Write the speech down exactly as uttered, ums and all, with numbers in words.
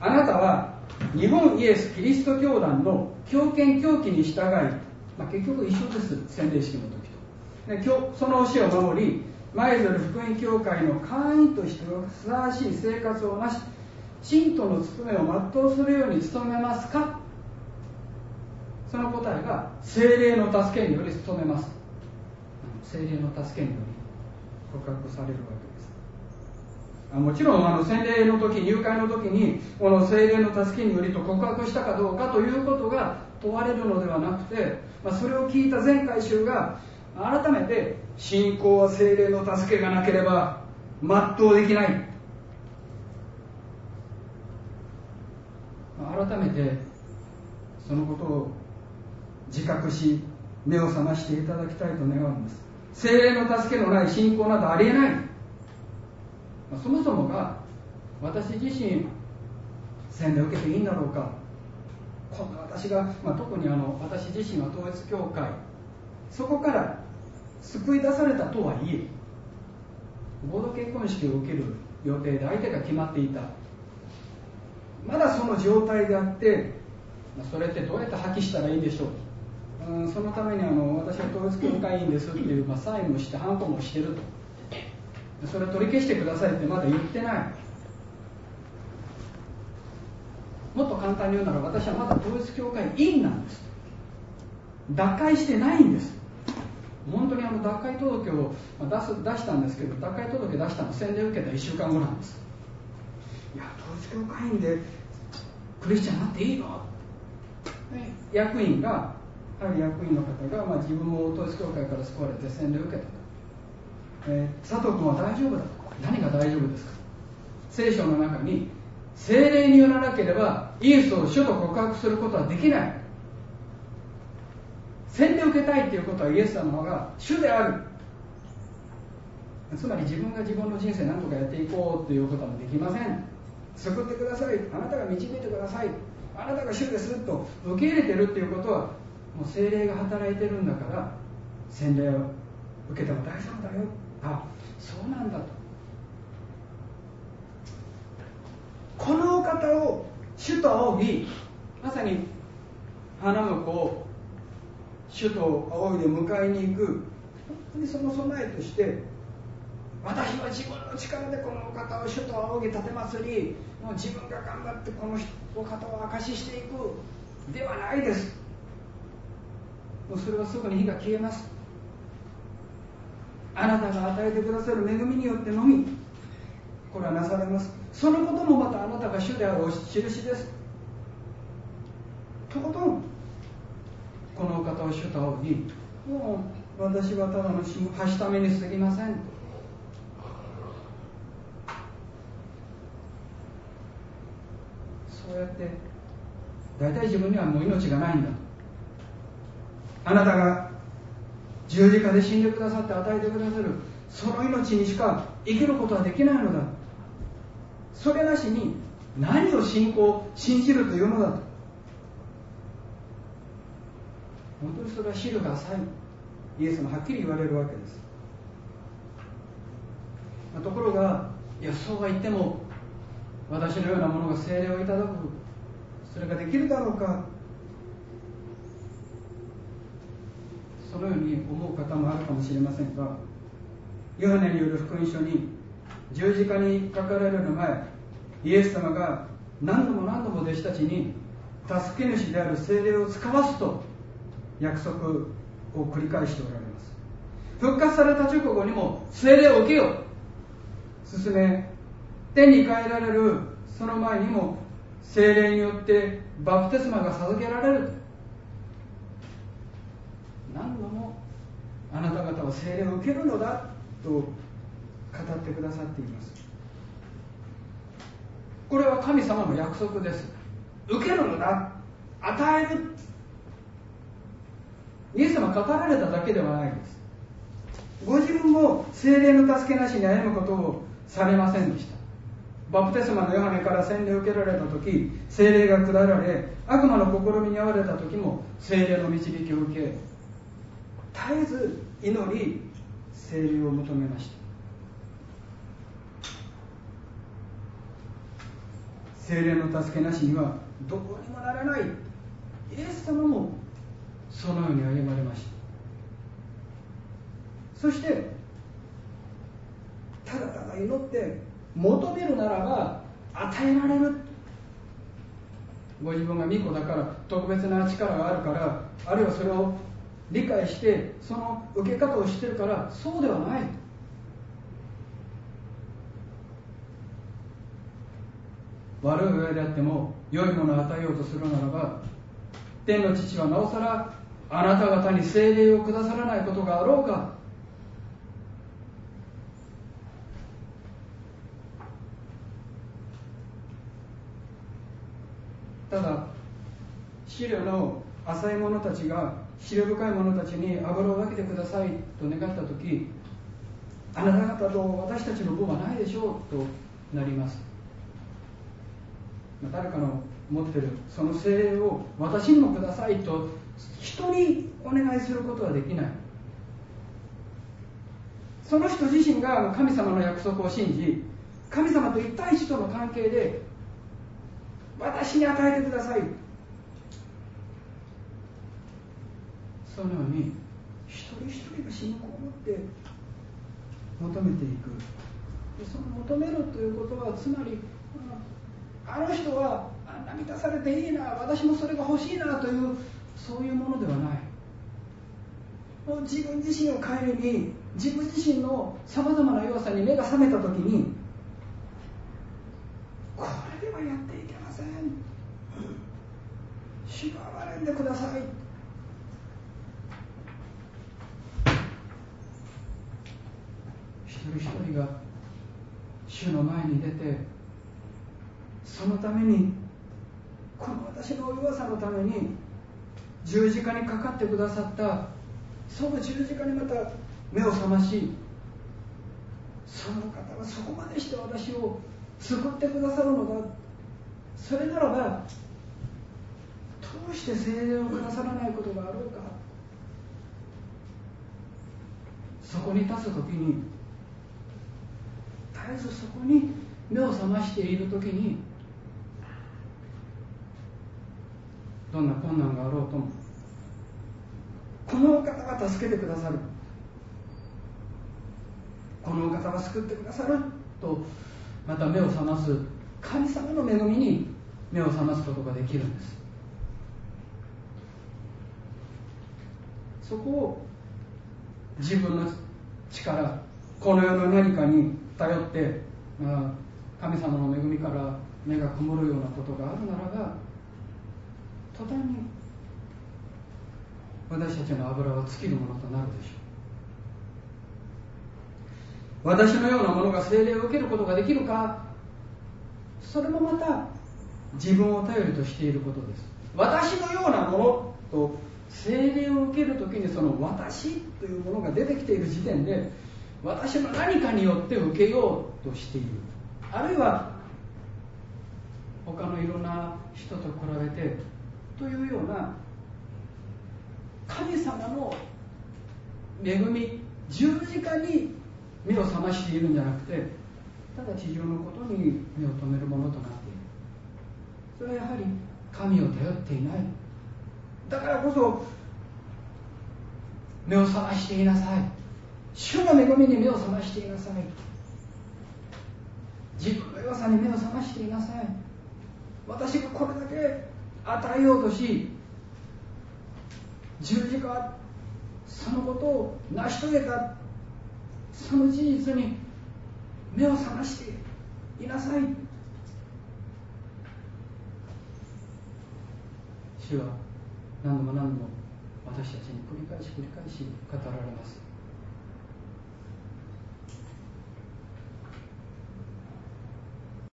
あなたは日本イエス・キリスト教団の教憲教義に従い、まあ、結局一緒です、洗礼式の時と。で今日その教えを守り、舞鶴福音教会の会員としてふさわしい生活をなし、信徒の務めを全うするように努めますか。その答えが、聖霊の助けにより努めます。聖霊の助けにより告白されるわけです。あもちろんあの洗礼の時、入会の時にこの聖霊の助けによりと告白したかどうかということが問われるのではなくて、まあ、それを聞いた全会衆が改めて、信仰は聖霊の助けがなければ全うできない、まあ、改めてそのことを自覚し、目を覚ましていただきたいと願うんです。聖霊の助けのない信仰などありえない。そもそもが私自身洗礼を受けていいんだろうか。こんな私が、まあ、特にあの私自身は統一教会、そこから救い出されたとはいえ、合同結婚式を受ける予定で相手が決まっていた、まだその状態であって、それってどうやって破棄したらいいでしょう。うんそのためにあの私は統一教会員ですっていう、まあ、サインもしてハンコもしてると、それを取り消してくださいってまだ言ってない。もっと簡単に言うなら、私はまだ統一教会員なんです。脱会してないんです。本当にあの脱会届を出す出したんですけど、脱会届出したの洗礼受けたいっしゅうかんごなんです。いや統一教会員でクリスチャンになっていいの、役員がある役員の方が、まあ、自分も統一教会から救われて洗礼を受けたと、えー、佐藤君は大丈夫だと。何が大丈夫ですか。聖書の中に聖霊によらなければイエスを主と告白することはできない。洗礼を受けたいということはイエス様が主である。つまり自分が自分の人生何とかやっていこうということはできません。救ってください、あなたが導いてください、あなたが主ですと受け入れてるっていうことは、もう聖霊が働いてるんだから、洗礼を受けても大丈夫だよ。あ、そうなんだと。このお方を主と仰ぎ、まさに花婿を主と仰いで迎えに行く、本当にその備えとして、私は自分の力でこのお方を主と仰ぎ立て祭り、もう自分が頑張ってこのお方を証ししていくではないです。もうそれはすぐに火が消えます。あなたが与えてくださる恵みによってのみこれはなされます。そのこともまたあなたが主であるお印です。とことんこのお方を主と仰ぎ、もう私はただのはしために過ぎません。そうやって大体自分にはもう命がないんだと、あなたが十字架で死んでくださって与えてくださるその命にしか生きることはできないのだ、それなしに何を信仰信じるというのだと。本当にそれは知るが浅い、イエスもはっきり言われるわけです。ところが、いやそうは言っても私のようなものが聖霊をいただく、それができるだろうか、そのように思う方もあるかもしれませんが、ヨハネによる福音書に十字架にかかられる前、イエス様が何度も何度も弟子たちに助け主である聖霊を使わすと約束を繰り返しておられます。復活された直後にも聖霊を受けよう進め、天に帰られるその前にも聖霊によってバプテスマが授けられる。何度もあなた方は聖霊を受けるのだと語ってくださっています。これは神様の約束です。受けるのだ、与える。イエス様は語られただけではないです。ご自分も聖霊の助けなしに歩むことをされませんでした。バプテスマのヨハネから洗礼を受けられた時、聖霊が下られ、悪魔の試みに遭われた時も聖霊の導きを受け、絶えず祈り聖霊を求めました。 聖霊の助けなしにはどこにもならない。イエス様もそのように歩まれました。そしてただただ祈って求めるならば与えられる。ご自分が御子だから特別な力があるから、あるいはそれを理解してその受け方を知ってるから、そうではない。悪い親であっても良いものを与えようとするならば、天の父はなおさらあなた方に聖霊をくださらないことがあろうか。ただ資料の浅い者たちが資料深い者たちに油を分けてくださいと願ったとき、あなた方と私たちの分はないでしょうとなります。誰かの持っているその聖霊を私にもくださいと人にお願いすることはできない。その人自身が神様の約束を信じ、神様と一対一との関係で私に与えてください、そのように一人一人が信仰を持って求めていく。でその求めるということは、つまりあの人はあんな満たされていいな、私もそれが欲しいなというそういうものではない。もう自分自身を顧み、自分自身のさまざまな弱さに目が覚めたときに、これではやっていけません、主が憐れんでください。一人一人が主の前に出て、そのために、この私の弱さのために十字架にかかってくださった、その十字架にまた目を覚まし、その方はそこまでして私を救ってくださるのだ。それならばどうして聖霊をくださらないことがあろうか。そこに立つときに、絶えずそこに目を覚ましているときに、どんな困難があろうとも、このお方が助けてくださる、このお方が救ってくださると、また目を覚ます神様の恵みに目を覚ますことができるんです。そこを自分の力、この世の何かに頼って神様の恵みから目が曇るようなことがあるならば、途端に私たちの油は尽きるものとなるでしょう。私のようなものが聖霊を受けることができるか、それもまた自分を頼りとしていることです。私のようなものと聖霊を受けるときに、その私というものが出てきている時点で、私の何かによって受けようとしている、あるいは他のいろんな人と比べてというような、神様の恵み、十字架に目を覚ましているんじゃなくて、ただ地上のことに目を留めるものとなっている。それはやはり神を頼っていない。だからこそ目を覚ましていなさい、主の恵みに目を覚ましていなさい、自分の弱さに目を覚ましていなさい。私がこれだけ与えようとし、十字架、そのことを成し遂げた、その事実に目を覚ましていなさい。主は何度も何度も私たちに繰り返し繰り返し語られます。